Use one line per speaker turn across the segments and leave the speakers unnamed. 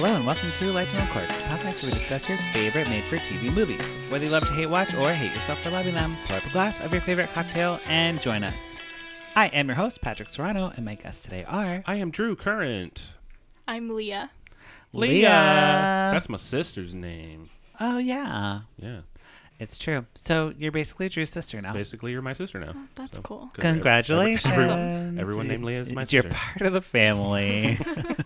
Hello and welcome to Lifetime Uncorked, a podcast where we discuss your favorite made-for-TV movies. Whether you love to hate watch or hate yourself for loving them, pour up a glass of your favorite cocktail and join us. I am your host, Patrick Serrano, and my guests today are...
I am Drew Current.
I'm Leah.
Leah!
That's my sister's name.
Oh, yeah.
Yeah.
It's true. So you're basically Drew's sister now.
Basically, you're my sister now.
Oh, that's cool.
Congratulations.
Everyone named Leah is my
You're
sister.
part of the family.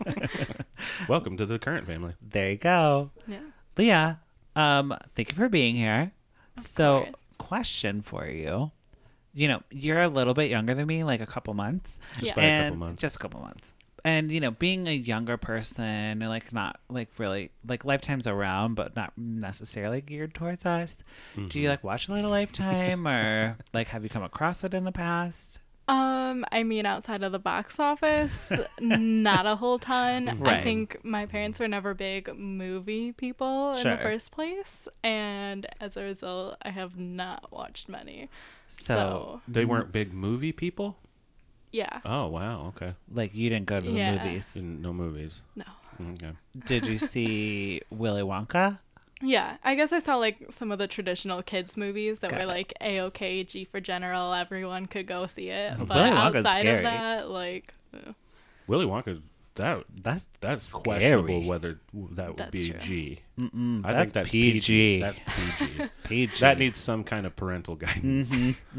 Welcome to the Current family.
There you go.
Yeah.
Leah, thank you for being here.
Of course.
Question for you. You know, you're a little bit younger than me, like a couple months.
Yeah.
By a couple months.
Just a couple months. And, you know, being a younger person and, like, not, like, really, like, Lifetime's around, but not necessarily geared towards us. Do you, like, watch a lot of Lifetime or, like, have you come across it in the past?
I mean, outside of the box office, not a whole ton.
Right.
I think my parents were never big movie people in
Sure.
the first place, and as a result, I have not watched many.
So,
They weren't big movie people?
Yeah.
Oh, wow. Okay.
like, you didn't go to the
Yeah.
movies.
No movies.
No.
Okay.
Did you see Willy Wonka?
Yeah, I guess I saw like some of the traditional kids movies that
Got
were
it.
like A-OK, G for General, everyone could go see it. But
Willy Wonka's
outside
scary.
of that, like,
Willy Wonka,
That's
that's
scary.
questionable whether that would
That's
be
true.
G.
Mm-mm,
I
that's
think that's
PG.
That's PG.
PG.
That needs some kind of parental guidance.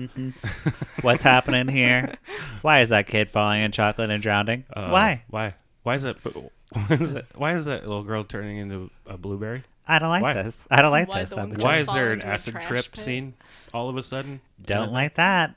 What's happening here? Why is that kid falling in chocolate and drowning? Why?
Why? Why is that little girl turning into a blueberry?
I don't like
Why?
this. I don't like
Why
this.
the one
I'm-
girl
Why is
fall
there an
into a
acid
trash
trip
pit?
scene all of a sudden?
Don't like that.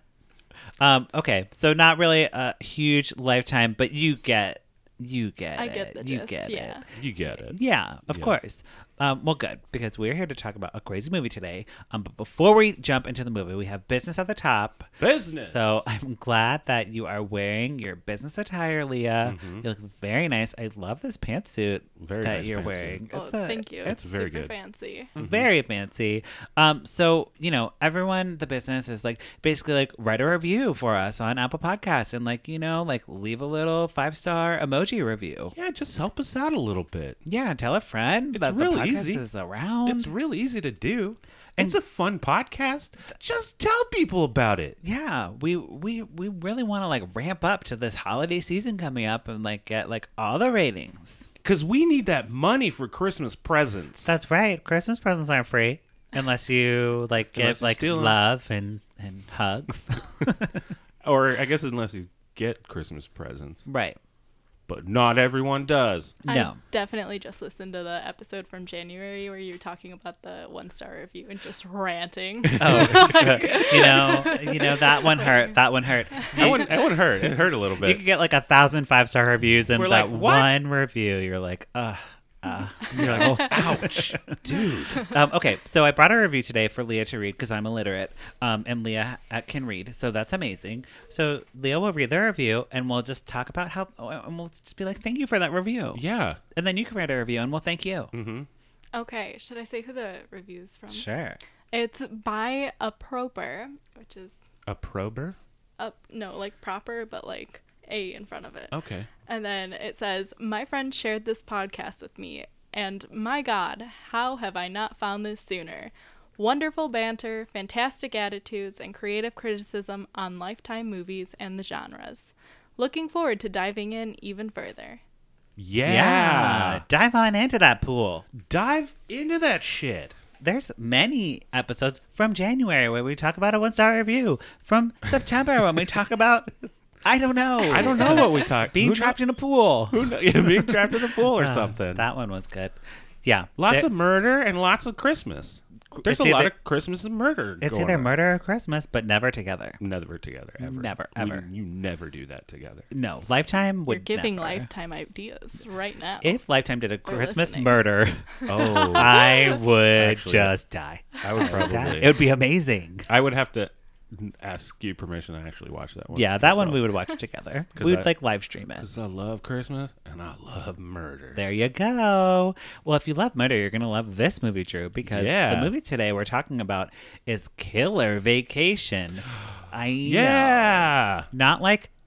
Okay, so not really a huge Lifetime, but you get
I
it.
get the
You
gist,
get
yeah.
it.
You get it.
Yeah, of
Yeah.
course. Well, good, because we're here to talk about a crazy movie today. But before we jump into the movie, we have business at the top.
Business.
So I'm glad that you are wearing your business attire, Leah. You look very nice. I love this pantsuit
Very
that
nice
you're
pantsuit.
wearing.
Oh, thank you.
it's very
super
good.
fancy.
Very fancy. So, you know, everyone, the business is like basically like write a review for us on Apple Podcasts and like, you know, like leave a little 5-star emoji review.
Yeah, just help us out a little bit.
Yeah, tell a friend
It's
that
real
the podcast
easy.
is around.
It's real easy to do. It's a fun podcast. Just tell people about it.
Yeah, we really want to like ramp up to this holiday season coming up and like get like all the ratings.
Because we need that money for Christmas presents.
That's right. Christmas presents aren't free unless you like
Unless
give
you
like
steal 'em.
love and hugs.
Or I guess unless you get Christmas presents.
Right.
But not everyone does.
No.
I definitely just listened to the episode from January where you were talking about the 1-star review and just ranting.
Oh, you know that one hurt. That one hurt.
That one hurt. It hurt a little
You
bit.
could get like 1,000 5-star reviews, and
We're
that
like, what?
one review, you're like,
You're like, oh, ouch. Dude.
Okay, so I brought a review today for Leah to read because I'm illiterate, and Leah can read, so that's amazing. So Leah will read the review, and we'll just talk about how, and we'll just be like, thank you for that review.
Yeah.
And then you can write a review, and we'll thank you.
Okay, should I say who the review's from?
Sure.
It's by a proper, which is
A prober?
no, like proper, but like A in front of it.
Okay.
And then it says, my friend shared this podcast with me, and my God, how have I not found this sooner? Wonderful banter, fantastic attitudes, and creative criticism on Lifetime movies and the genres. Looking forward to diving in even further.
Yeah.
Dive on into that pool.
Dive into that shit.
There's many episodes from January where we talk about a 1-star review. From September when we talk about, I don't know.
I don't know what we talked.
Being trapped in a pool.
Being trapped in a pool or something.
That one was good. Yeah.
Lots of murder and lots of Christmas. There's
It's
a lot
either-
of Christmas and murder.
It's
going
either
on.
murder or Christmas, but never together.
Never together, ever.
Never, ever.
You never do that together.
No, Lifetime would
You're giving
never.
Lifetime ideas right now.
If Lifetime did a Christmas
listening.
murder,
Oh,
I would
Actually,
just die.
I would probably.
It would be amazing.
I would have to ask you permission to actually watch that one.
Yeah, that one we would watch together.
'Cause
We would
I-
like live stream it.
Because I love Christmas and I love murder.
There you go. Well, if you love murder, you're going to love this movie, Drew, because
Yeah.
the movie today we're talking about is Killer Vacation. I know.
Yeah.
Not like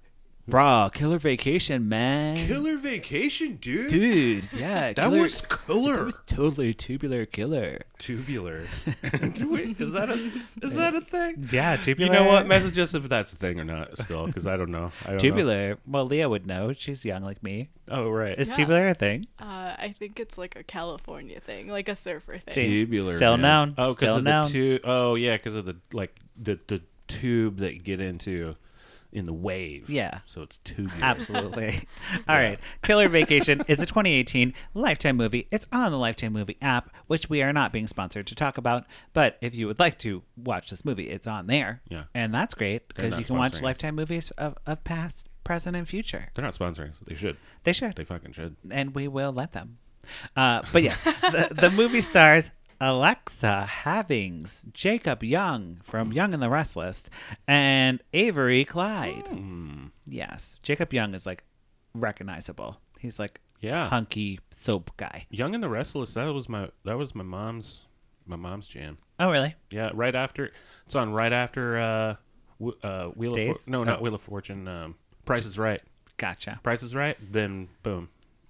Bro, Killer Vacation, man.
Killer Vacation, dude.
Dude, yeah.
That was killer.
That was totally Tubular Killer.
Tubular. Wait, is that a thing?
Yeah, Tubular.
You know what? Message us if that's a thing or not. Still, because I don't know.
Tubular. Well, Leah would know. She's young like me.
Oh, right.
Is
Yeah.
tubular a thing?
I think it's like a California thing, like a surfer thing.
See,
Tubular.
Still
man.
known.
Oh, because
Still
of
known.
the tube. Oh, yeah, because of the tube that you get into in the wave.
Yeah.
So it's tubular.
Absolutely. All right. Killer Vacation is a 2018 Lifetime movie. It's on the Lifetime movie app, which we are not being sponsored to talk about. But if you would like to watch this movie, it's on there.
Yeah.
And that's great because
not
you can watch
sponsoring us.
Lifetime movies of past, present, and future.
They're not sponsoring us. They should.
They should.
They fucking should.
And we will let them. But yes, the movie stars Alexa Havings, Jacob Young from Young and the Restless, and Avery Clyde. Yes, Jacob Young is like recognizable. He's like
Yeah.
hunky soap guy.
Young and the Restless. That was my mom's jam.
Oh, really?
Yeah, right after it's on right after Wheel of
Days?
No, not
Oh.
Wheel of Fortune. Price is Right.
Gotcha.
Price is Right. Then boom,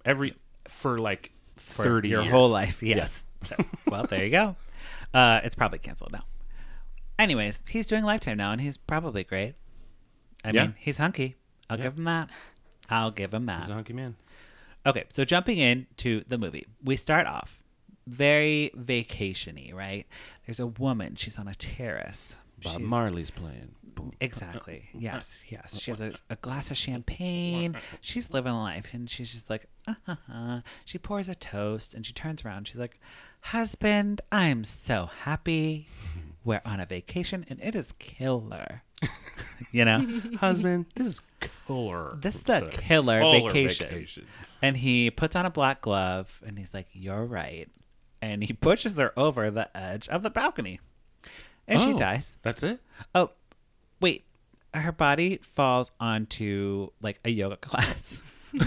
for like
For
30
your
years.
whole life, yes. Well, there you go. It's probably canceled now. Anyways, he's doing Lifetime now, and he's probably great. I
Yeah.
mean, he's hunky. I'll give him that. I'll give him
He's
that.
a hunky man.
Okay, so jumping into the movie, we start off very vacation-y, right? There's a woman. She's on a terrace.
Bob
She's-
Marley's playing. Boom.
Exactly. Yes, yes. She has a glass of champagne. She's living life, and she's just like, She pours a toast, and she turns around. She's like, husband, I'm so happy. We're on a vacation, and it is killer. You know?
Husband, this is killer.
This is the killer vacation. And he puts on a black glove, and he's like, you're right. And he pushes her over the edge of the balcony. And she dies.
That's it?
Oh, wait. Her body falls onto, like, a yoga class.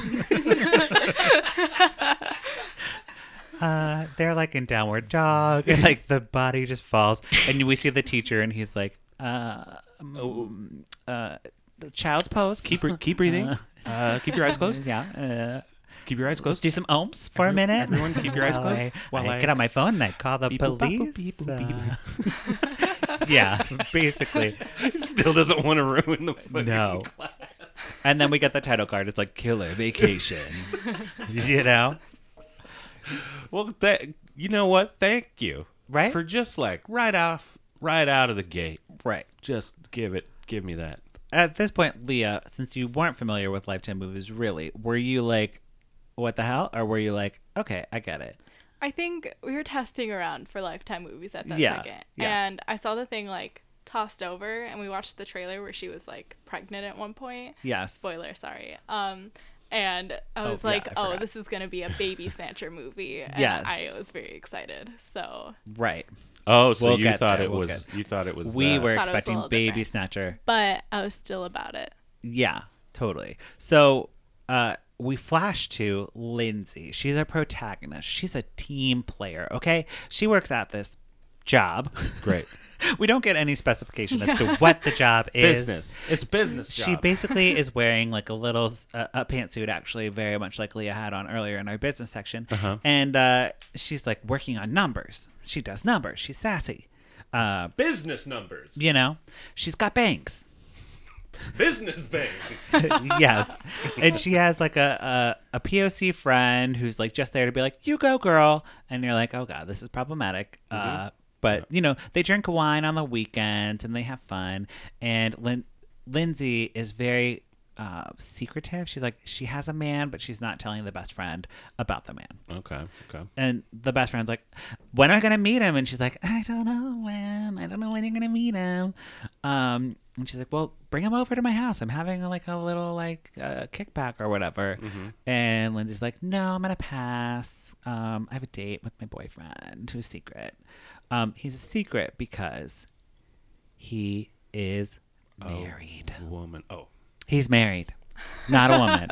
They're, like, in downward dog. And, like, the body just falls. And we see the teacher, and he's like, child's pose.
Keep breathing. Keep your eyes closed.
Yeah.
Keep your eyes
Let's
closed.
do some ohms for a minute.
Everyone keep your eyes closed.
I get on my phone and I call the
Beep, boop, bop, boop,
police.
beep, boop, beep.
Yeah, basically.
Still doesn't want to ruin the fucking
No.
class.
And then we get the title card. It's like Killer Vacation. You know?
Well, you know what? Thank you.
Right?
For just like right out of the gate.
Right.
Just give me that.
At this point, Leah, since you weren't familiar with Lifetime movies, really, were you like, what the hell? Or were you like, okay, I get it?
I think we were testing around for Lifetime movies at that
Yeah,
second.
yeah.
And I saw the thing like tossed over, and we watched the trailer where she was like pregnant at one point.
Yes.
Spoiler, sorry. And I was
yeah,
like,
I
oh,
forgot.
this is going to be a baby snatcher movie. And
Yes.
I was very excited. So,
Right.
Oh, so
We'll
you
get
thought
there,
it
we'll
was
get-
you thought it was
We
that.
were
Thought it was a
expecting
little
Baby
different.
Snatcher.
but I was still about it.
Yeah, totally. So we flash to Lindsay. She's a protagonist. She's a team player, okay? She works at this job.
Great.
We don't get any specification as to what the job is.
Business. It's a business job.
She basically is wearing like a little a pantsuit, actually, very much like Leah had on earlier in our business section.
Uh-huh.
And she's like working on numbers. She does numbers. She's sassy.
business numbers.
You know, she's got bangs.
Business bank.
Yes. And she has like a POC friend who's like just there to be like, you go, girl. And you're like, oh, God, this is problematic. But, you know, they drink wine on the weekends and they have fun. And Lindsay is very secretive. She's like, she has a man, but she's not telling the best friend about the man.
Okay.
And the best friend's like, when am I going to meet him? And she's like, I don't know when. I don't know when you're going to meet him. And she's like, well, bring him over to my house. I'm having like a little like kickback or whatever. And Lindsay's like, no, I'm going to pass. I have a date with my boyfriend who's secret. He's a secret because he is married.
Woman. Oh.
He's married, not a woman.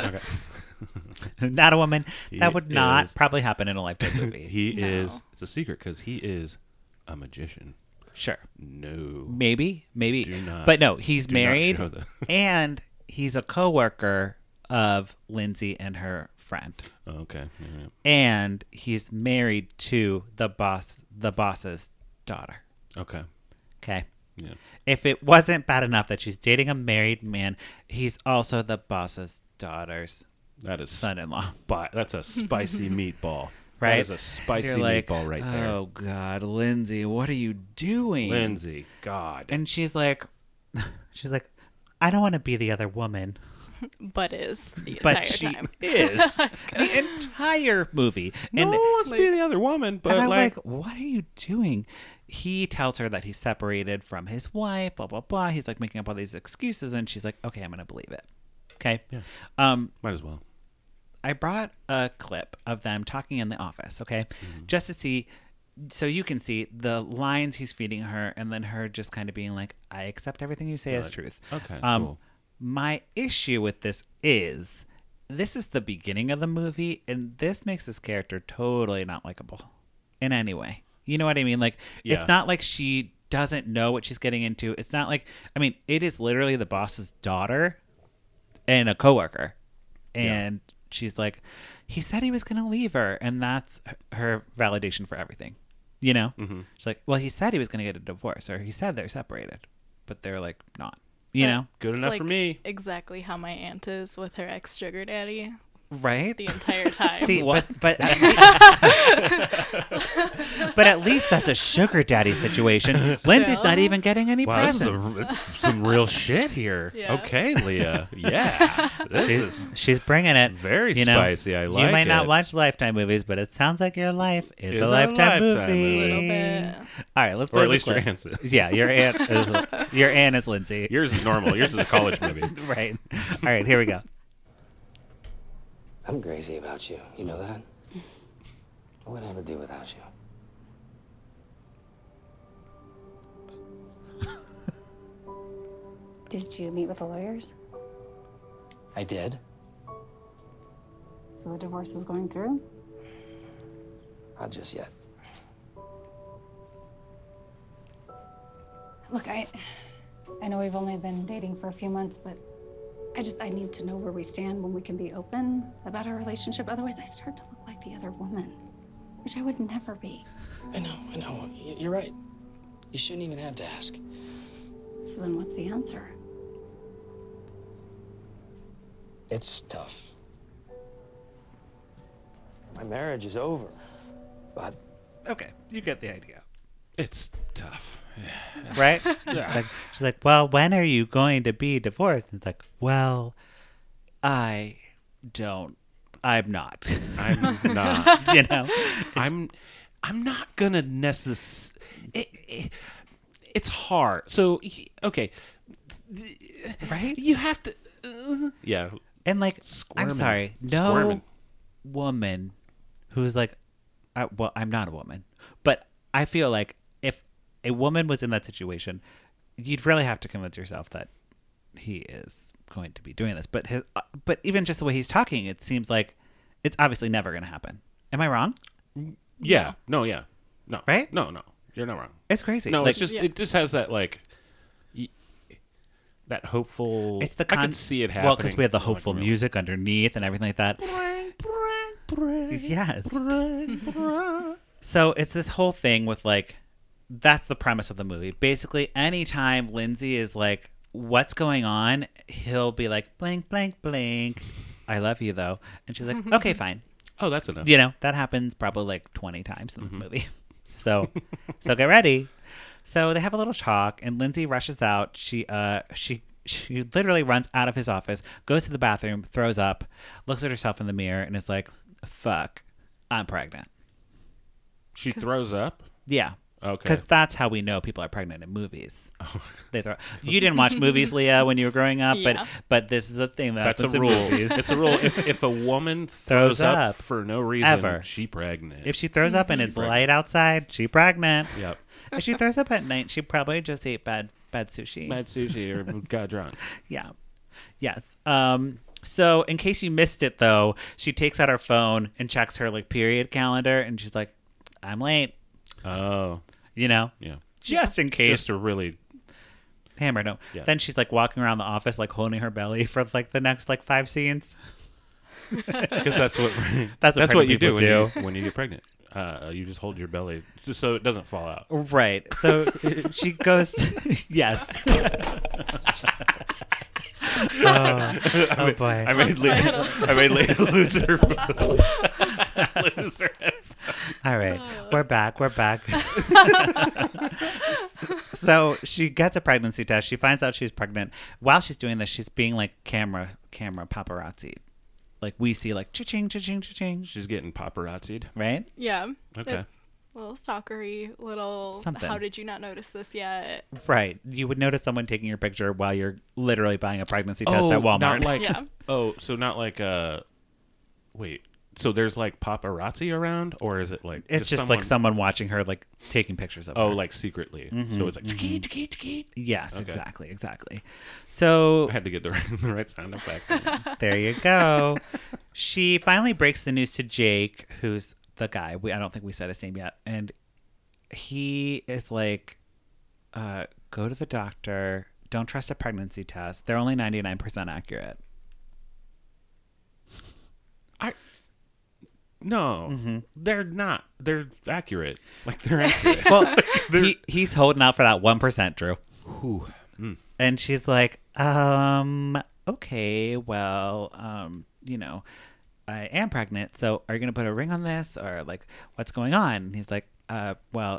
Okay.
Not a woman.
He
That would not
is-
probably happen in a Lifetime movie.
He
No.
is. It's a secret because he is a magician.
Sure.
No.
Maybe.
Do not-
But no, he's
do not
married
show the-
and he's a coworker of Lindsay and her friend.
Oh, okay. Yeah.
And he's married to the boss's daughter.
Okay.
Okay.
Yeah.
If it wasn't bad enough that she's dating a married man, he's also the boss's daughter's
That is
son-in-law.
that's a spicy meatball.
Right?
That is a spicy
You're like,
meatball right there.
Oh God, Lindsay, what are you doing?
Lindsay, God.
And she's like, I don't want to be the other woman.
But is the entire
But she
time.
is the entire movie.
No
And
one wants to be the other woman, but
and I'm
like,
what are you doing? He tells her that he's separated from his wife, blah, blah, blah. He's like making up all these excuses, and she's like, okay, I'm going to believe it. Okay.
Yeah. Might as well.
I brought a clip of them talking in the office, okay? Just to see, so you can see the lines he's feeding her, and then her just kind of being like, I accept everything you say as
Right.
truth.
Okay, cool.
My issue with this is the beginning of the movie, and this makes this character totally not likable in any way. You know what I mean? Like,
Yeah.
It's not like she doesn't know what she's getting into. It's not like, I mean, it is literally the boss's daughter and a coworker. And she's like, he said he was going to leave her. And that's her validation for everything. You know?
Mm-hmm.
She's like, well, he said he was going to get a divorce, or he said they're separated, but they're like not, you know?
Good
It's
enough
like
for me.
Exactly how my aunt is with her ex sugar daddy
Right?
the entire time.
See, but at but at least that's a sugar daddy situation. Lindsay's not even getting any
Wow, this
presents.
is some real shit here.
Yeah.
Okay, Leah. Yeah. This is
She's bringing it.
very
You know,
spicy. I like
you might not
it.
watch Lifetime movies, but it sounds like your life is
Is
a
a
Lifetime
Lifetime
movie.
A little bit.
All right, let's
Or
play
at
the
least your
clip.
aunt's.
Yeah, your aunt is Lindsay.
Yours is normal. Yours is a college movie.
Right. All right, here we go.
I'm crazy about you. You know that? What would I ever do without you?
Did you meet with the lawyers?
I did.
So the divorce is going through?
Not just yet.
Look, I know we've only been dating for a few months, but I need to know where we stand when we can be open about our relationship. Otherwise, I start to look like the other woman, which I would never be.
I know. You're right. You shouldn't even have to ask.
So then what's the answer?
It's tough. My marriage is over. But
Okay, you get the idea.
It's tough.
Right? She's like, well, when are you going to be divorced? And it's like, well, I'm not.
I'm not.
You know?
I'm not gonna it's hard. So okay,
Right?
you have to. Yeah.
And like,
Squirming.
I'm sorry, no
Squirming.
woman who's like, well, I'm not a woman, but I feel like if a woman was in that situation, you'd really have to convince yourself that he is going to be doing this. But but even just the way he's talking, it seems like it's obviously never going to happen. Am I wrong?
Yeah. No. Yeah. No.
Right?
No. You're not wrong.
It's crazy.
No.
Like,
It's just
Yeah.
it just has that like that hopeful.
it's the
I can see it happening.
Well, because we had the
like,
hopeful
real-
music underneath and everything like that. Yes. So it's this whole thing with like, that's the premise of the movie. Basically, anytime Lindsay is like, what's going on? He'll be like, blank, blank, blank. I love you though. And she's like, okay, fine.
Oh, that's enough.
You know, that happens probably like 20 times in this movie. So get ready. So they have a little talk and Lindsay rushes out. She literally runs out of his office, goes to the bathroom, throws up, looks at herself in the mirror and is like, fuck, I'm pregnant.
She throws up.
Yeah.
Okay.
Because that's how we know people are pregnant in movies. They throw. You didn't watch movies, Leah, when you were growing up,
Yeah.
but this is a thing that
That's
happens
a
in
rule.
movies.
It's a rule. If a woman
Throws
throws up
up.
for no reason,
Ever.
she pregnant.
If she throws up and it's
pregnant.
light outside, she pregnant.
Yep.
If she throws up at night, she probably just ate bad sushi.
Bad sushi or got drunk.
Yeah. Yes. So in case you missed it though, she takes out her phone and checks her like period calendar and she's like, I'm late.
Oh,
You know?
yeah.
Just in case.
Just to really.
Hammer, no.
Yeah.
Then she's like walking around the office, like holding her belly for like the next like 5 scenes.
Because that's what
That's what
you do
pregnant
when you get pregnant. You just hold your belly just so it doesn't fall out.
Right. So she goes to, yes. Oh boy.
I made lose her. Lose her.
All right. We're back. So she gets a pregnancy test. She finds out she's pregnant. While she's doing this, she's being like camera paparazzi. Like we see like cha-ching, cha-ching, cha-ching.
She's getting paparazzi'd.
Right?
Yeah.
Okay.
Little stalkery, little
Something.
how did you not notice this yet?
Right. You would notice someone taking your picture while you're literally buying a pregnancy test at Walmart.
Not like,
Yeah.
so not like wait. So there's like paparazzi around, or is it like
It's just like someone watching her, like taking pictures of her.
Oh, like secretly. So it's like
Yes,
Okay.
exactly. So
I had to get the right sound effect.
there you go. She finally breaks the news to Jake, who's the guy. I don't think we said his name yet. And he is like, go to the doctor. Don't trust a pregnancy test. They're only 99% accurate.
No, they're not. They're accurate. Like they're accurate.
Well, he's holding out for that 1%, Drew.
Ooh.
And she's like, okay, well, I am pregnant, so are you going to put a ring on this, or like, what's going on? And he's like, well,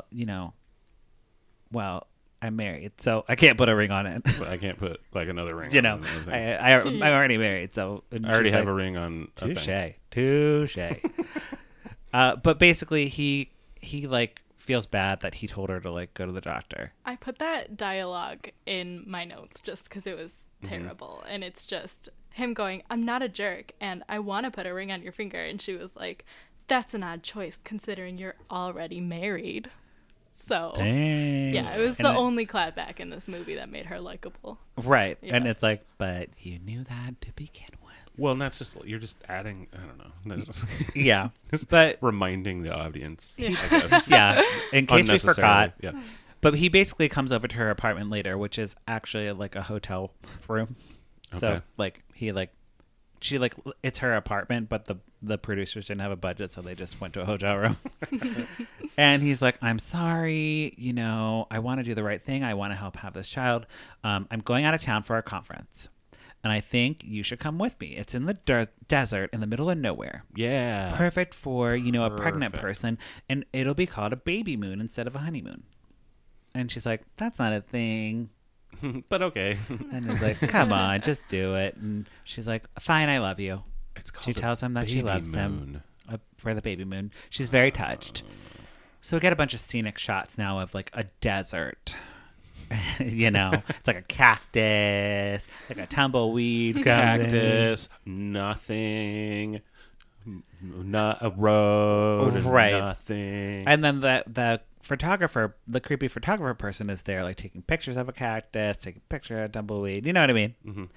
I'm married, so I can't put a ring on it.
But I can't put like another ring.
You
on
know,
another thing.
I'm already married, so
I already have a ring on. a thing.
Touche. But basically, he like feels bad that he told her to like go to the doctor.
I put that dialogue in my notes just because it was terrible. And it's just him going, I'm not a jerk and I want to put a ring on your finger. And she was like, that's an odd choice considering you're already married. So,
Dang.
yeah, it was the only clapback in this movie that made her likable.
Right.
Yeah.
And it's like, but you knew that to begin with.
Well, and that's just you're just adding. I don't know. That's just
Yeah. But
reminding the audience.
Yeah.
I guess.
yeah, in case we
Unnecessarily.
forgot.
Yeah.
But he basically comes over to her apartment later, which is actually like a hotel room. So
Okay.
like she it's her apartment, but the producers didn't have a budget, so they just went to a hotel room. And he's like, I'm sorry, I want to do the right thing. I want to help have this child. I'm going out of town for a conference, and I think you should come with me. It's in the desert in the middle of nowhere.
Yeah.
Perfect for, a pregnant
Perfect.
person, and it'll be called a baby moon instead of a honeymoon. And she's like, that's not a thing.
But okay.
And he's like, come on, just do it. And she's like, fine, I love you.
It's called
She tells him that she
baby
loves him
moon.
for the baby moon. She's very touched. So we get a bunch of scenic shots now of like a desert. It's like a cactus, like a tumbleweed, coming.
Cactus, nothing, not a road,
Right.
nothing.
And then the photographer, the creepy photographer person is there, like taking pictures of a cactus, taking a picture of a tumbleweed. You know what I mean?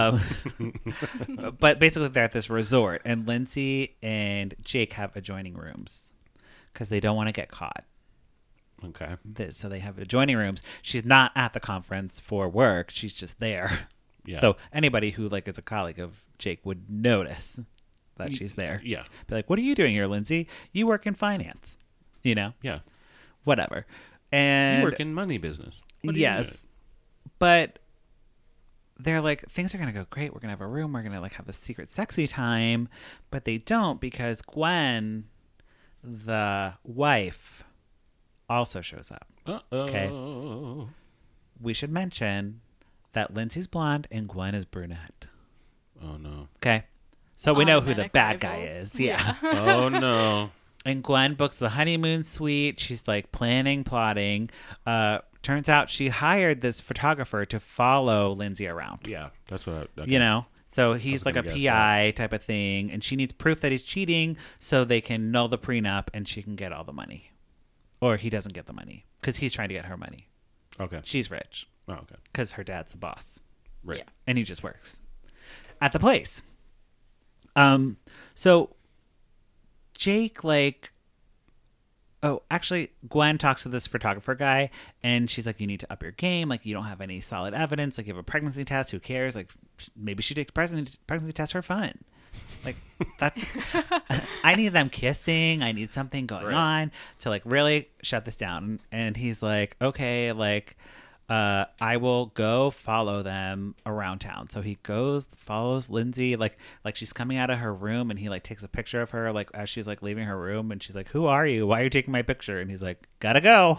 But basically, they're at this resort, and Lindsay and Jake have adjoining rooms because they don't want to get caught.
Okay.
So they have adjoining rooms. She's not at the conference for work. She's just there.
Yeah.
So anybody who like is a colleague of Jake would notice that she's there.
Yeah.
Be like, what are you doing here, Lindsay? You work in finance.
Yeah.
Whatever. And
You work in money business. What are you doing?
yes. But they're like, things are going to go great. We're going to have a room. We're going to like have a secret sexy time. But they don't because Gwen, the wife, also shows up.
Okay.
We should mention that Lindsay's blonde and Gwen is brunette.
Oh no.
Okay. So we know who the
Automatic
bad guy
rivals.
is. Yeah.
Oh no.
And Gwen books the honeymoon suite. She's like planning, plotting. Turns out she hired this photographer to follow Lindsay around.
Yeah, that's what. Okay.
So he's like a
gonna guess
PI type of thing, and she needs proof that he's cheating so they can null the prenup and she can get all the money. Or he doesn't get the money because he's trying to get her money.
Okay.
She's rich
Oh, okay.
because her dad's the boss.
Right.
Yeah.
And he just works at the place. So Jake, like, oh, actually, Gwen talks to this photographer guy, and she's like, you need to up your game. Like, you don't have any solid evidence. Like, you have a pregnancy test. Who cares? Like, maybe she takes pregnancy test for fun. Like, that's... I need them kissing. I need something going on to, like, really shut this down. And he's like, okay, like... I will go follow them around town. So he follows Lindsay, like she's coming out of her room, and he like takes a picture of her, like as she's like leaving her room, and she's like, "Who are you? Why are you taking my picture?" And he's like, "Gotta go."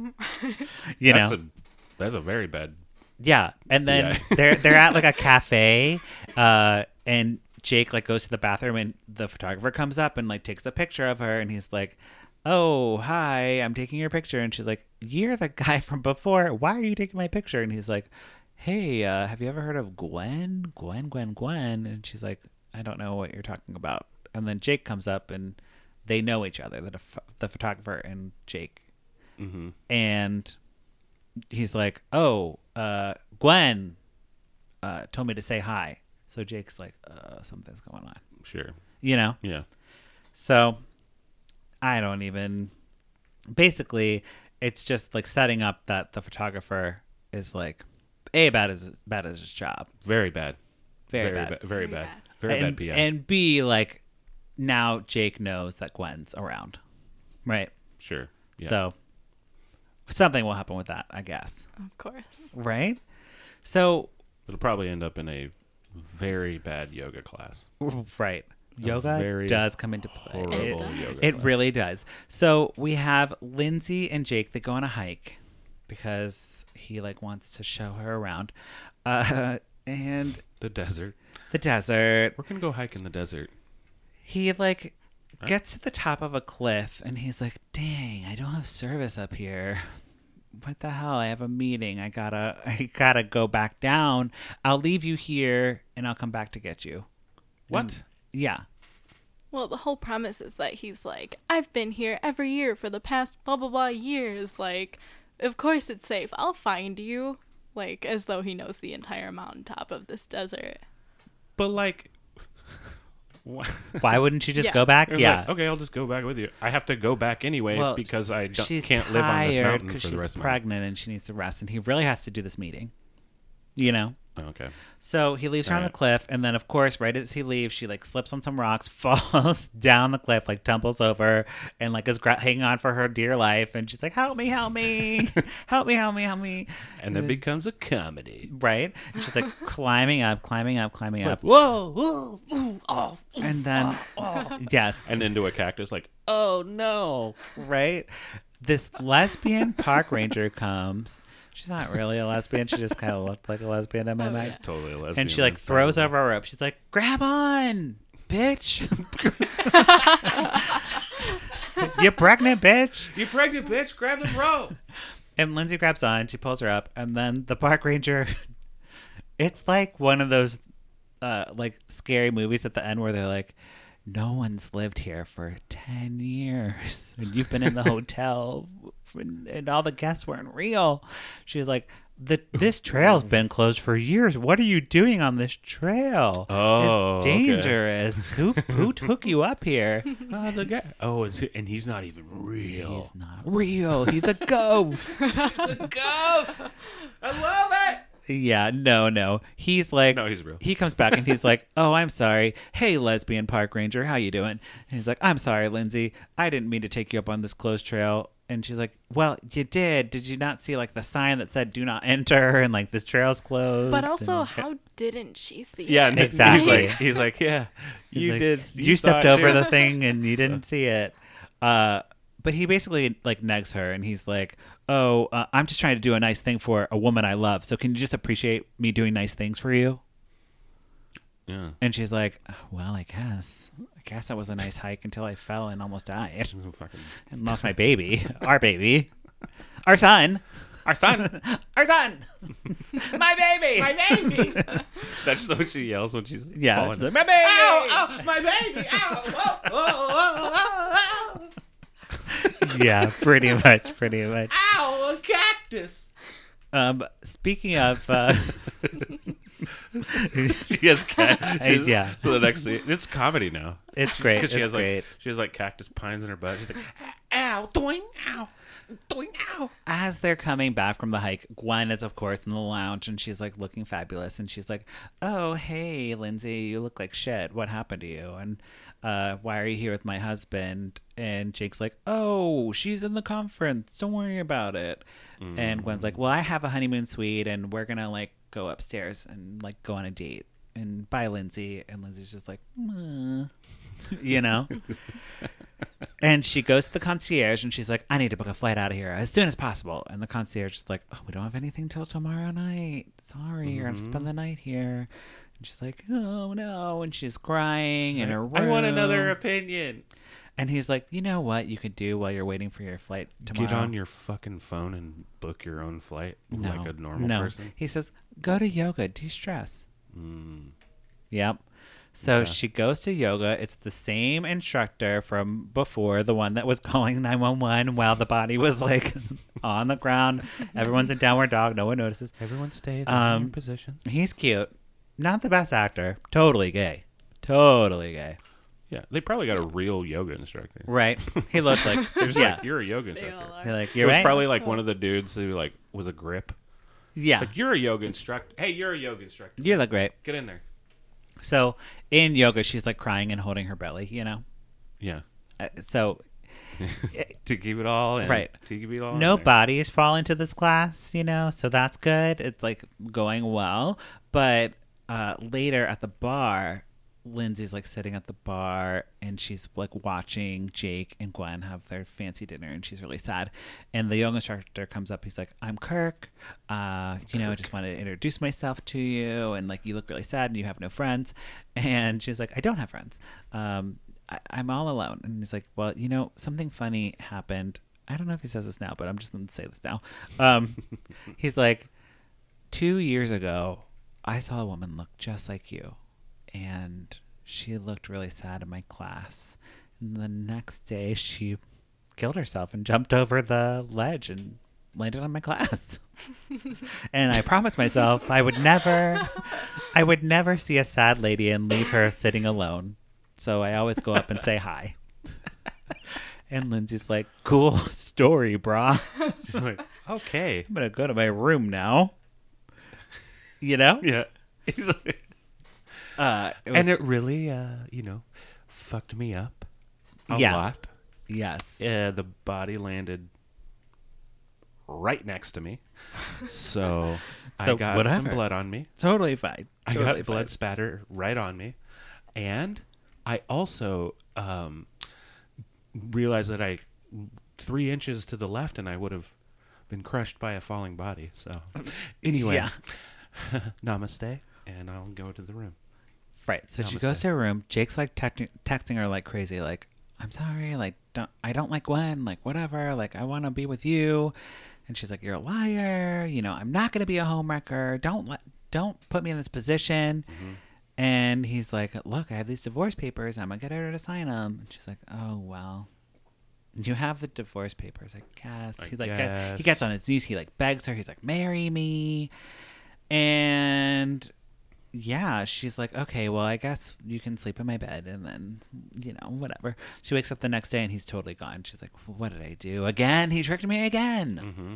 That's a very bad.
Yeah, and then they're at like a cafe, and Jake like goes to the bathroom, and the photographer comes up and like takes a picture of her, and he's like, "Oh, hi, I'm taking your picture." And she's like, "You're the guy from before. Why are you taking my picture?" And he's like, "Hey, have you ever heard of Gwen? Gwen?" And she's like, "I don't know what you're talking about." And then Jake comes up, and they know each other, the photographer and Jake.
Mm-hmm.
And he's like, "Oh, Gwen told me to say hi." So Jake's like, something's going on.
Sure.
You know?
Yeah.
So... I don't even... Basically, it's just like setting up that the photographer is like bad at his job.
Very bad.
Very bad.
Very bad. Very bad PI.
And B, like, now Jake knows that Gwen's around. Right?
Sure. Yeah.
So, something will happen with that, I guess.
Of course.
Right? So...
It'll probably end up in a very bad yoga class.
Right. Yoga does come into play.
Horrible yoga
It
class.
really does. So we have Lindsay and Jake that go on a hike because he like wants to show her around. And
The desert.
We're
gonna go hike in the desert.
He like gets to the top of a cliff and he's like, "Dang, I don't have service up here. What the hell? I have a meeting. I gotta go back down. I'll leave you here and I'll come back to get you."
What?
Yeah.
Well, the whole premise is that he's like, I've been here every year for the past blah, blah, blah years. Like, of course it's safe. I'll find you. Like, as though he knows the entire mountaintop of this desert.
But like...
Why wouldn't you just
Yeah.
go back?
Like,
Yeah.
okay, I'll just go back with you. I have to go back anyway
Well,
because I
she's
can't live on this
tired
mountain
'cause
for the
she's
rest of my life.
pregnant and she needs to rest, and he really has to do this meeting. You know?
Oh, okay.
So he leaves her on the
Alright.
cliff, and then, of course, right as he leaves, she, like, slips on some rocks, falls down the cliff, like, tumbles over, and, like, is hanging on for her dear life, and she's like, help me, help me, help me, help me, help me.
And it becomes a comedy.
Right? And she's, like, climbing up.
Whoa, whoa, ooh, oh.
And then, yes,
And into a cactus like, oh, no.
right? This lesbian park ranger comes. She's not really a lesbian. She just kind of looked like a lesbian in my mind.
Totally a lesbian.
And she like throws over a rope. She's like, "Grab on, bitch! You pregnant, bitch!"
You pregnant bitch, grab the rope.
And Lindsay grabs on. She pulls her up, and then the park ranger. It's like one of those, like scary movies at the end where they're like, "No one's lived here for 10 years, and you've been in the hotel, and all the guests weren't real." She's like, "This trail's been closed for years. What are you doing on this trail?
Oh,
It's
okay.
dangerous. Who took you up here?"
The guy. Oh, and he's not even real.
He's not real. He's a ghost.
He's a ghost. I love it.
Yeah, no. He's like,
No, he's real.
He comes back and he's like, "Oh, I'm sorry. Hey, lesbian park ranger, how you doing?" And he's like, "I'm sorry, Lindsay. I didn't mean to take you up on this closed trail." And she's like, "Well, you did. Did you not see like the sign that said "Do not enter" and like this trail's closed?"
But also,
And
how didn't she see
Yeah,
it?
Exactly.
He's like, yeah,
he's
you
like,
did.
You
saw
stepped
it
over
too."
the thing and you didn't see it. But he basically like negs her and he's like, "Oh, I'm just trying to do a nice thing for a woman I love. So can you just appreciate me doing nice things for you?"
Yeah.
And she's like, "Well, I guess that was a nice hike until I fell and almost died
Oh, fucking.
and lost my baby, our baby, our son,
Our son.
our son, my baby,
My baby. That's what she yells when she's
yeah,
falling.
she's like, my baby,
Ow, my baby. Ow, whoa, whoa, whoa, whoa.
yeah, pretty much.
Ow, a cactus.
Speaking of,
She has
Yeah.
So the next thing, it's comedy now.
It's great.
Because
It's great.
she has like cactus pines in her butt. She's like, ow, doing, ow, doing, ow.
As they're coming back from the hike, Gwen is, of course, in the lounge, and she's like looking fabulous. And she's like, "Oh, hey, Lindsay, you look like shit. What happened to you? And why are you here with my husband?" And Jake's like, "Oh, she's in the conference. Don't worry about it." And Gwen's like, "Well, I have a honeymoon suite, and we're gonna like go upstairs and like go on a date. And bye, Lindsay." And Lindsay's just like, you know. And she goes to the concierge and she's like, "I need to book a flight out of here as soon as possible." And the concierge is like, "Oh, we don't have anything till tomorrow night. Sorry, you're going to spend the night here." And she's like, "Oh, no." And she's crying in her room.
I want another opinion.
And he's like, "You know what you could do while you're waiting for your flight tomorrow?"
Get on your fucking phone and book your own flight like a normal person.
He says, "Go to yoga, de-stress." Yep. So she goes to yoga. It's the same instructor from before, the one that was calling 911 while the body was like on the ground. Everyone's in downward dog. No one notices.
Everyone stay in their position.
He's cute. Not the best actor. Totally gay. Totally gay.
Yeah, they probably got a real yoga instructor.
Right. He looked like,
Like, you're a yoga
They all
instructor.
are.
You're like,
It
"You're
was
right."
probably like one of the dudes who like was a grip.
Yeah.
Like, you're a yoga instructor. Hey, you're a yoga instructor.
You look great.
Get in there.
So in yoga, she's like crying and holding her belly, you know?
Yeah.
So
To keep it all in.
Right.
To keep it all
no
in there.
bodies fall into this class, you know? So that's good. It's like going well. But later at the bar, Lindsay's like sitting at the bar and she's like watching Jake and Gwen have their fancy dinner and she's really sad. And the yoga instructor comes up. He's like, "I'm Kirk. I just want to introduce myself to you. And like, you look really sad and you have no friends." And she's like, "I don't have friends. I'm all alone." And he's like, "Well, something funny happened." I don't know if he says this now, but I'm just going to say this now. He's like, 2 years ago, I saw a woman look just like you. And she looked really sad in my class. And the next day, she killed herself and jumped over the ledge and landed on my class. And I promised myself I would never see a sad lady and leave her sitting alone. So I always go up and say hi. And Lindsay's like, "Cool story, brah.
She's like, okay.
I'm going to go to my room now." You know?
Yeah. He's like,
And
it really, fucked me up a
Yeah.
lot.
yes.
The body landed right next to me. So,
So
I got
whatever.
some blood on me.
Totally fine.
I
Totally
got blood
fine.
spatter right on me. And I also realized that 3 inches to the left and I would have been crushed by a falling body. So, anyway,
Yeah.
namaste, and I'll go to the room.
Right. So she
Namaste.
goes to her room. Jake's like texting her like crazy, like, "I'm sorry, like I don't like Gwen, like whatever, like I want to be with you." And she's like, "You're a liar. I'm not going to be a homewrecker. Don't put me in this position." And he's like, "Look, I have these divorce papers. I'm going to get her to sign them." And she's like, "Oh, well, you have the divorce papers, I guess." He
guess.
gets on his knees. He like begs her. He's like, "Marry me." And yeah, she's like, "Okay, well, I guess you can sleep in my bed." And then, whatever. She wakes up the next day and he's totally gone. She's like, "What did I do again? He tricked me again."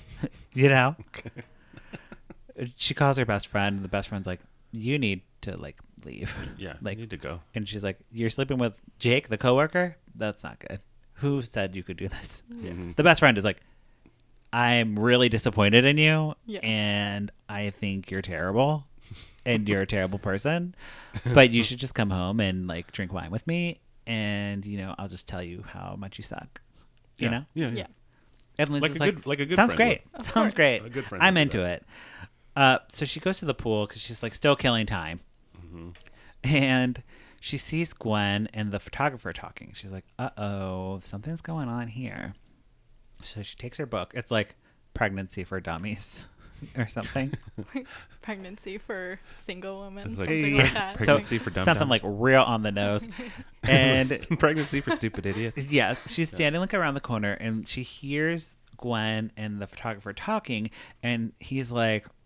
She calls her best friend. And the best friend's like, "You need to like leave."
Yeah,
Like,
I need to go.
and she's like, "You're sleeping with Jake, the coworker? That's not good. Who said you could do this?" The best friend is like, "I'm really disappointed in you,
Yeah.
and I think you're terrible, and you're a terrible person, but you should just come home and like drink wine with me, and I'll just tell you how much you suck." You know?
Yeah.
Yeah.
And Lindsay's like,
a good
"Sounds
friend
great.
would."
Sounds great.
A good friend
I'm
would do
into it." So she goes to the pool because she's like still killing time. And she sees Gwen and the photographer talking. She's like, "Uh-oh, something's going on here." So she takes her book. It's like Pregnancy for Dummies or something.
Pregnancy for single women,
It's like
something like that.
pregnancy for dum-dums.
Something like real on the nose. And
Pregnancy for stupid idiots.
yes, she's standing like around the corner and she hears Gwen and the photographer talking, and he's like,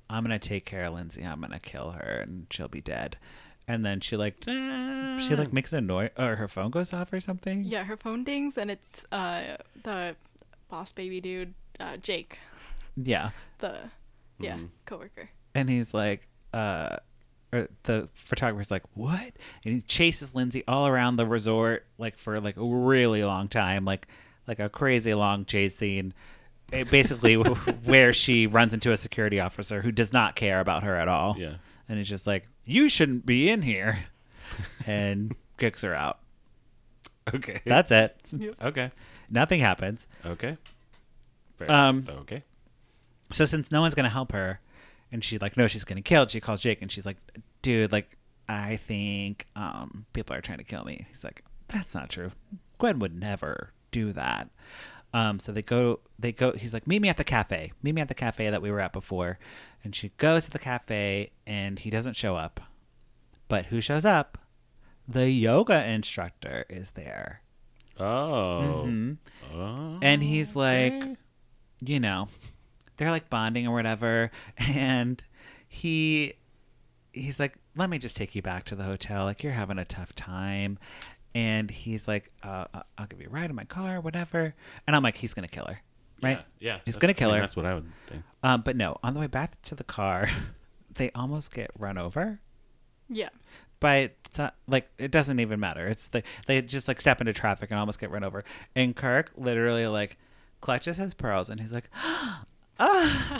I'm going to take care of Lindsay. I'm going to kill her and she'll be dead. And then she makes a noise, or her phone goes off or something.
Yeah, her phone dings, and it's the boss baby dude, Jake.
Yeah.
Coworker.
And he's like, or the photographer's like, what? And he chases Lindsay all around the resort, like for like a really long time, like a crazy long chase scene. Basically, where she runs into a security officer who does not care about her at all.
Yeah.
And it's just like, you shouldn't be in here, and kicks her out.
Okay.
That's it.
Yep.
Okay.
Nothing happens.
Okay. Okay.
So since no one's gonna help her, and she like knows she's getting killed, she calls Jake and she's like, dude, like I think people are trying to kill me. He's like, that's not true. Gwen would never do that. So they go, he's like, meet me at the cafe that we were at before. And she goes to the cafe and he doesn't show up. But who shows up? The yoga instructor is there.
Oh.
Mm-hmm.
Oh.
And he's like, you know, they're like bonding or whatever. And he's like, let me just take you back to the hotel. Like, you're having a tough time. And he's like, I'll give you a ride in my car, whatever. And I'm like, he's going to kill her, right?
Yeah.
He's going to kill her.
That's what I would think.
But no, on the way back to the car, they almost get run over.
Yeah.
But it's not, like, it doesn't even matter. It's they just like step into traffic and almost get run over. And Kirk literally like clutches his pearls and he's like, the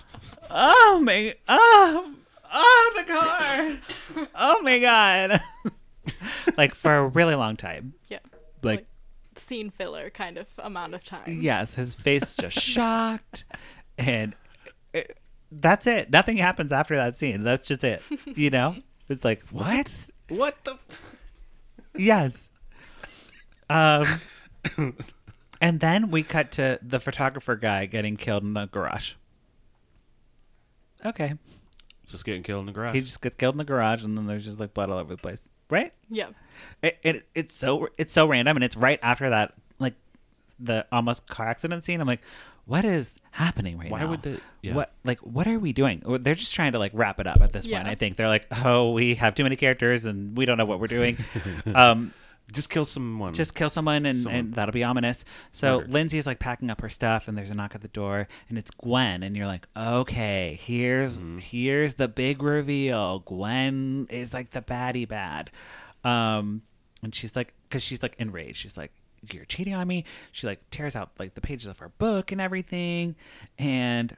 car. Oh my God. Like for a really long time.
Yeah.
Like
scene filler kind of amount of time.
Yes, his face just shocked, and that's it. Nothing happens after that scene. That's just it. You know, it's like what?
What the?
Yes. And then we cut to the photographer guy getting killed in the garage. Okay.
Just getting killed in the garage.
He just gets killed in the garage, and then there's just like blood all over the place. Right?
Yeah.
It's so random, and it's right after that, like the almost car accident scene. I'm like, what is happening right now?
Why would they? Yeah.
What are we doing? They're just trying to like wrap it up at this point. I think they're like, oh, we have too many characters, and we don't know what we're doing.
Just kill someone.
Just kill someone, and that'll be ominous. So
Murder.
Lindsay's like packing up her stuff, and there's a knock at the door, and it's Gwen, and you're like, okay, here's the big reveal. Gwen is like the baddie bad, and she's like, because she's like enraged. She's like, you're cheating on me. She like tears out like the pages of her book and everything, and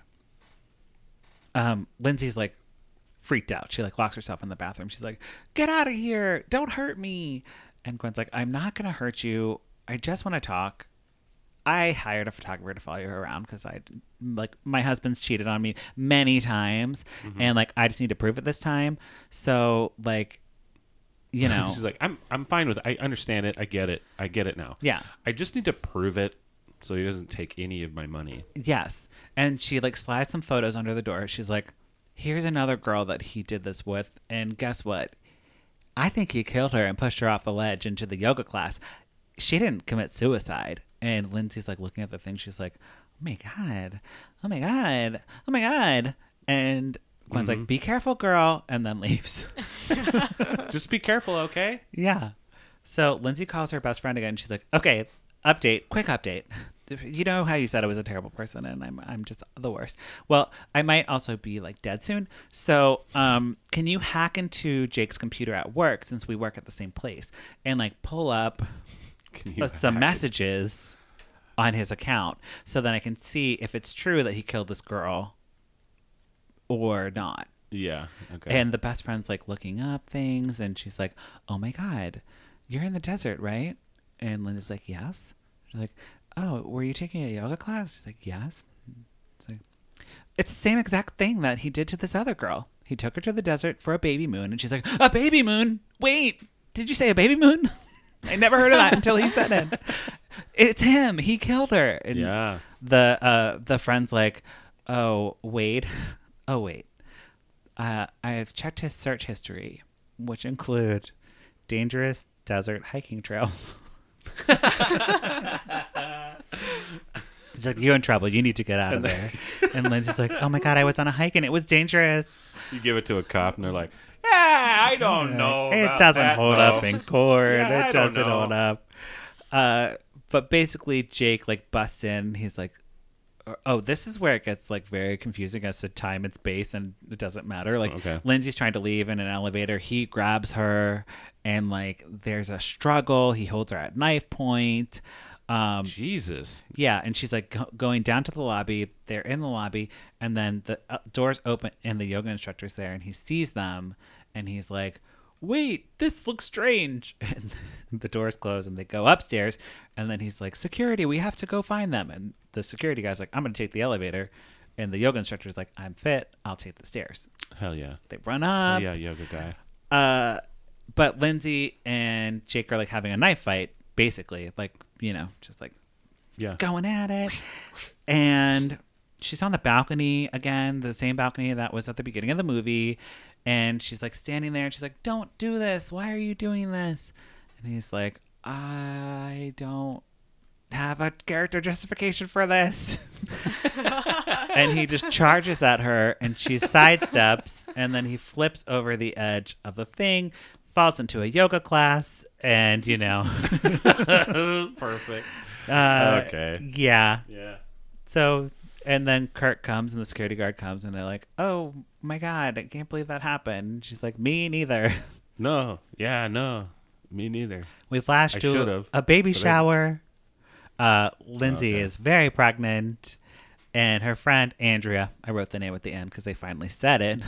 Lindsay's like freaked out. She like locks herself in the bathroom. She's like, get out of here! Don't hurt me! And Gwen's like, I'm not going to hurt you. I just want to talk. I hired a photographer to follow you around because my husband's cheated on me many times. And like, I just need to prove it this time. So like, you know.
She's like, I'm fine with it. I understand it. I get it now.
Yeah.
I just need to prove it so he doesn't take any of my money.
Yes. And she like slides some photos under the door. She's like, here's another girl that he did this with. And guess what? I think he killed her and pushed her off the ledge into the yoga class. She didn't commit suicide. And Lindsay's like looking at the thing. She's like, oh my God. Oh my God. Oh my God. And Gwen's like, be careful, girl. And then leaves.
Just be careful, okay?
Yeah. So Lindsay calls her best friend again. She's like, okay, quick update. You know how you said I was a terrible person and I'm just the worst. Well, I might also be like dead soon. So, can you hack into Jake's computer at work since we work at the same place and like pull up some messages on his account so then I can see if it's true that he killed this girl or not.
Yeah. Okay.
And the best friend's like looking up things and she's like, oh my God, you're in the desert, right? And Linda's like, yes. She's like, oh, were you taking a yoga class? She's like, yes. It's the same exact thing that he did to this other girl. He took her to the desert for a baby moon, and she's like, a baby moon? Wait, did you say a baby moon? I never heard of that until he said it. It's him. He killed her. And
yeah.
The friend's like, oh, wait. I've checked his search history, which include dangerous desert hiking trails. She's like, you're in trouble. You need to get out of there. And Lindsay's like, oh my God, I was on a hike and it was dangerous.
You give it to a cop and they're like, yeah, I don't know.
It
about
doesn't
that,
hold
though."
up in court.
Yeah, I
It
don't
doesn't
know.
hold up. But basically, Jake like busts in. He's like, oh, this is where it gets like very confusing as to time and space, and it doesn't matter. Like
Okay.
Lindsay's trying to leave in an elevator. He grabs her, and like there's a struggle. He holds her at knife point.
Jesus.
Yeah, and she's like going down to the lobby. They're in the lobby, and then the doors open, and the yoga instructor's there, and he sees them, and he's like, "Wait, this looks strange." And the doors close, and they go upstairs, and then he's like, "Security, we have to go find them." And the security guy's like, "I'm going to take the elevator," and the yoga instructor's like, "I'm fit. I'll take the stairs."
Hell yeah.
They run
Hell
up.
yeah, yoga guy.
But Lindsay and Jake are like having a knife fight, basically, like, you know, just like
Yeah.
going at it. And she's on the balcony again, the same balcony that was at the beginning of the movie. And she's like standing there and she's like, "Don't do this. Why are you doing this?" And he's like, "I don't have a character justification for this." And he just charges at her and she sidesteps, and then he flips over the edge of the thing, falls into a yoga class, and you know.
Perfect.
Okay. Yeah.
Yeah.
So, and then Kirk comes and the security guard comes and they're like, "Oh my God, I can't believe that happened." And she's like, "Me neither."
No. Yeah, no. Me neither.
We flash
I
to
should've,
a baby
but I-
shower. Lindsay
Okay.
is very pregnant, and her friend Andrea, I wrote the name at the end because they finally said it.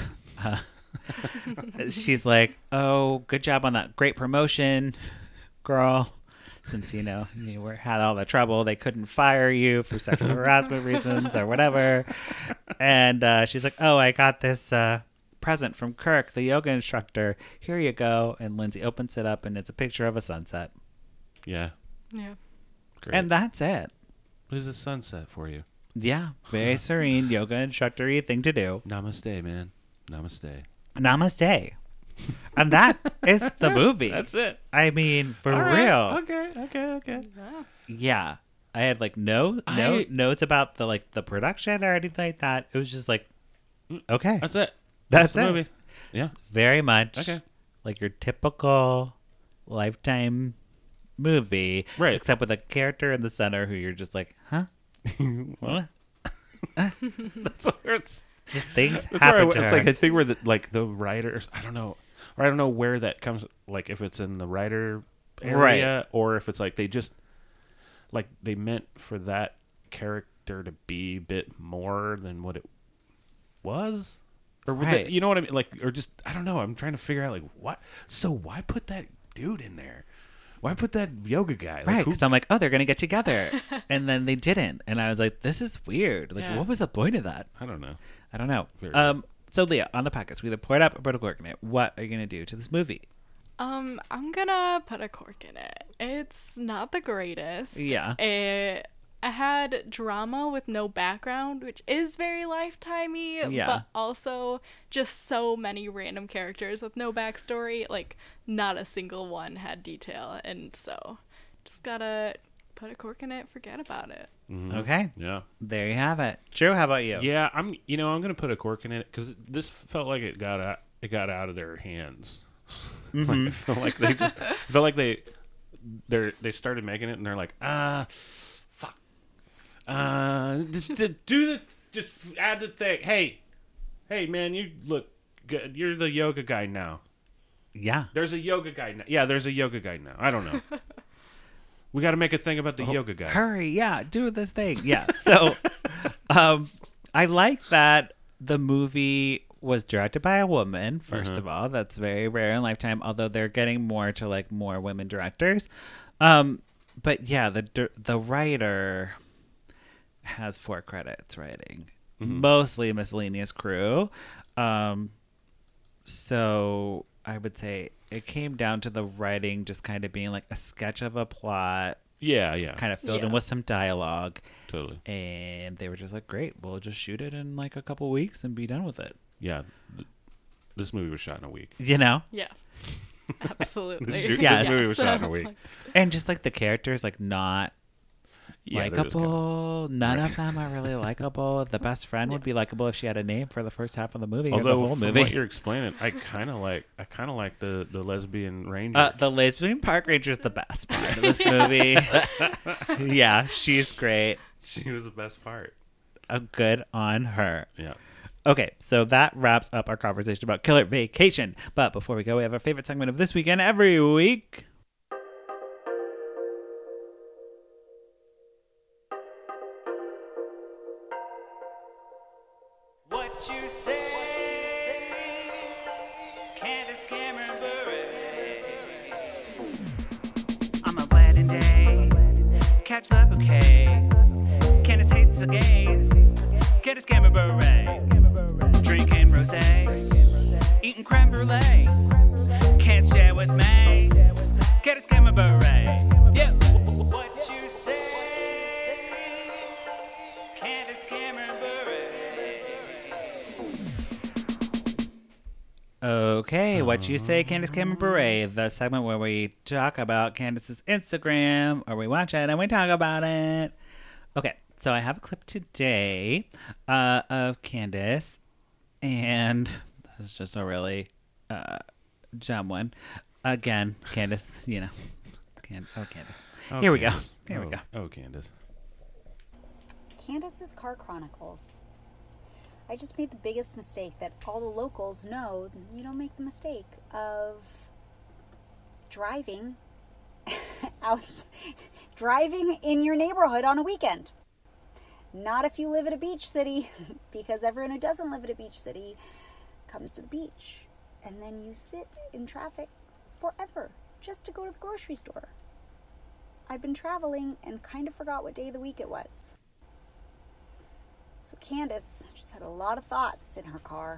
She's like, "Oh, good job on that great promotion, girl. Since, you know, had all the trouble, they couldn't fire you for sexual harassment reasons or whatever." And she's like, "Oh, I got this present from Kirk, the yoga instructor. Here you go." And Lindsay opens it up, and it's a picture of a sunset.
Yeah.
Yeah.
Great.
And that's it.
There's a sunset for you.
Yeah, very serene yoga instructor-y thing to do.
Namaste, man. Namaste.
Namaste. And that is the movie.
it.
I mean, for real.
Okay.
Yeah. I had like no notes about the like the production or anything like that. It was just like, okay,
That's it.
That's
the
it.
movie. Yeah.
very much
Okay.
like your typical Lifetime movie,
Right.
Except with a character in the center who you're just like, huh? What?
That's where it's.
Just things
That's
happen
where
to
it's
her.
like a thing where the writers. I don't know, or I don't know where that comes. Like if it's in the writer area, or if it's like they just like they meant for that character to be a bit more than what it was, or would
Right.
they, you know what I mean? Like, or just I don't know. I'm trying to figure out like what. So why put that dude in there? Why put that yoga guy? Like,
Right,
who-
because I'm like, oh, they're gonna get together, and then they didn't, and I was like, this is weird. Like,
Yeah.
what was the point of that?
I don't know.
I don't know.
Very weird.
So Leah, on the podcast, we either pour it up or put a cork in it. What are you gonna do to this movie?
I'm gonna put a cork in it. It's not the greatest.
Yeah.
It had drama with no background, which is very Lifetimey,
Yeah.
but also just so many random characters with no backstory. Like, not a single one had detail, and so just gotta put a cork in it, forget about it.
Okay,
Yeah.
there you have it. Drew, how about you?
Yeah, I'm gonna put a cork in it because this felt like it got out of their hands. Like, I felt like they just felt like they started making it and they're like, fuck, just add the thing. Hey, man, you look good. You're the yoga guy now.
Yeah.
There's a yoga guy now. Yeah, there's a yoga guy now. I don't know. We got to make a thing about the yoga guy.
Hurry, yeah, do this thing. Yeah. So, I like that the movie was directed by a woman. First of all, that's very rare in Lifetime. Although they're getting more to like more women directors. But yeah, the writer has 4 credits writing, mostly miscellaneous crew. So I would say it came down to the writing just kind of being like a sketch of a plot,
Yeah,
kind of filled in
Yeah.
with some dialogue,
totally.
and they were just like, great, we'll just shoot it in like a couple weeks and be done with it.
Yeah, this movie was shot in a week.
You know?
Yeah. Absolutely.
This
Yes.
movie was shot in a week.
And just like the characters, like not
Yeah, they're just kinda-
likable. None of them are really likable. The best friend would be likable if she had a name for the first half of the movie or
Although
the whole
from
movie.
what you're explaining, I kind of like the lesbian ranger.
The lesbian park ranger is the best part of this movie. Yeah, she's great.
She was the best part.
Good on her.
Yeah.
Okay, so that wraps up our conversation about Killer Vacation. But before we go, we have our favorite segment of this weekend every week. What you say, Candace Cameron Bure. On my wedding day, catch the bouquet. Candace hates the gays. Candace Cameron Bure. Drinking rosé, eating creme brulee. Can't share with me. Candace Cameron Bure. Yeah. What you say, Candace Cameron Bure. Okay, what you say, Candace Cameron Bure, the segment where we talk about Candace's Instagram, or we watch it and we talk about it. Okay, so I have a clip today of Candace, and this is just a really dumb one. Again, Candace, you know. Candace.
Oh,
Here we go.
Candace.
Here we go.
Oh, Candace.
Candace's Car Chronicles. I just made the biggest mistake that all the locals know. You don't make the mistake of driving driving in your neighborhood on a weekend. Not if you live in a beach city, because everyone who doesn't live in a beach city comes to the beach. And then you sit in traffic forever just to go to the grocery store. I've been traveling and kind of forgot what day of the week it was. So Candace just had a lot of thoughts in her car.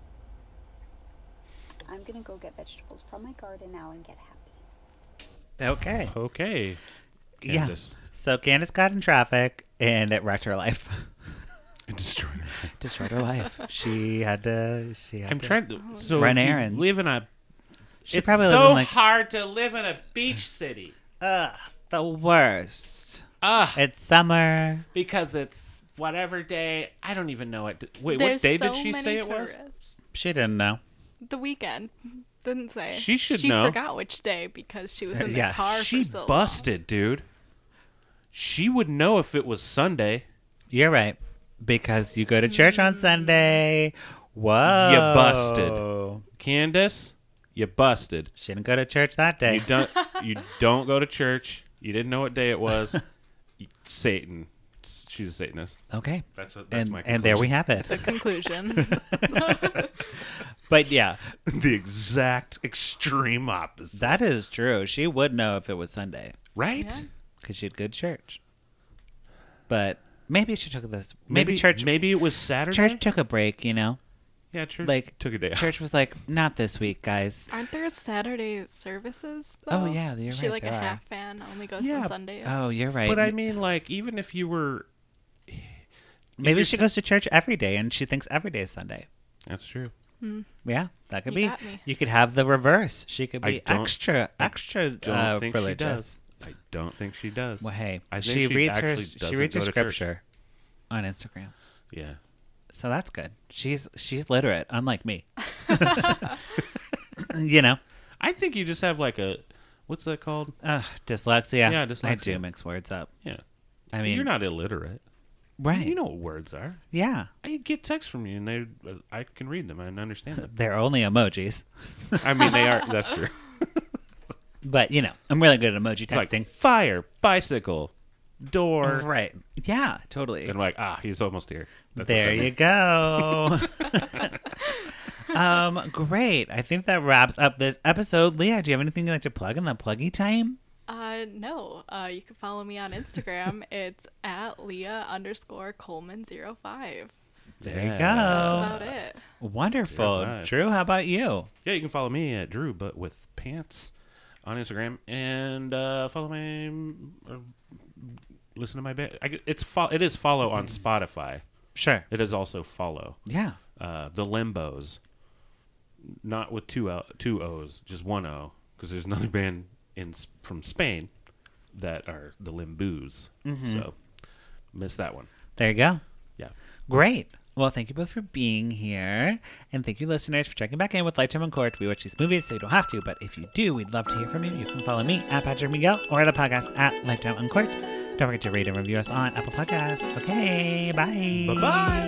I'm going to go get vegetables from my garden now and get happy.
Okay.
Okay. Candace.
Yeah. So Candace got in traffic, and it wrecked her life.
It destroyed her.
Destroyed her life. She had to.
I'm trying to
run
if you
errands.
live in a.
She
it's
probably
so
lives in like
hard to live in a beach city.
the worst.
Ugh.
It's summer.
Because it's whatever day. I don't even know it. Wait,
There's
what day
so
did she
many
say it was?
tourists.
She didn't know.
The weekend. Didn't say.
She should
she
know.
forgot which day because she was in the
Yeah,
car
She
for so
busted, dude. She would know if it was Sunday.
You're right. Because you go to church on Sunday. Whoa.
You busted. Candace, you busted.
She didn't go to church that day.
You don't go to church. You didn't know what day it was. Satan. She's a Satanist.
Okay.
That's my
And there we have it.
The conclusion.
But yeah,
the exact extreme opposite.
that is true. She would know if it was Sunday
Right?
Yeah.
because she'd go to church. But maybe she took this. Maybe church.
Maybe it was Saturday.
Church took a break. You know,
Yeah, church
like
took a day off.
church was like, not this week, guys.
Aren't there Saturday services?
Oh,
Though?
yeah, you're
She
right,
like
there
a
are.
half fan only goes
Yeah.
on Sundays.
Oh, you're right.
But I mean, like, even if you were,
maybe
you're
she
sa-
goes to church every day and she thinks every day is Sunday.
that's true.
Yeah, that could
You
be.
got me.
You could have the reverse. She could
I
be
don't-
extra
Don't think
religious.
she does. I don't think she does.
Well, hey,
I think
she reads her.
actually
She
doesn't
reads her
go to church.
scripture on Instagram,
Yeah.
so that's good. She's literate, unlike me. You know,
I think you just have like a, what's that called?
dyslexia.
Yeah,
I
dyslexia.
do mix words up.
Yeah.
I mean,
You're not illiterate.
right.
You know what words are.
Yeah,
I get texts from you, and I can read them and understand them.
they're only emojis,
I mean, they are. That's true.
but you know, I'm really good at emoji
It's like
texting.
fire, bicycle, door.
Right? Yeah, totally.
And I'm like, he's almost here. That's
There
what that
you go. Great. I think that wraps up this episode. Leah, do you have anything you'd like to plug in the pluggy time?
No. You can follow me on Instagram. It's at Leah_Coleman05.
There you
Yeah.
go.
That's about it.
Wonderful.
All right.
Drew, how about you?
Yeah, you can follow me at Drew, but with pants on Instagram, and follow my, listen to my band. It is follow on Spotify.
Sure.
It is also follow.
Yeah.
The Limbos, not with two O's, just one O, because there's another band from Spain that are the Limbus. So missed that one.
There you go.
Yeah.
Great. Well, thank you both for being here. And thank you, listeners, for checking back in with Lifetime on Court. We watch these movies, so you don't have to. But if you do, we'd love to hear from you. You can follow me at Patrick Miguel or the podcast at Lifetime on Court. Don't forget to rate and review us on Apple Podcasts. Okay, bye.
Bye-bye.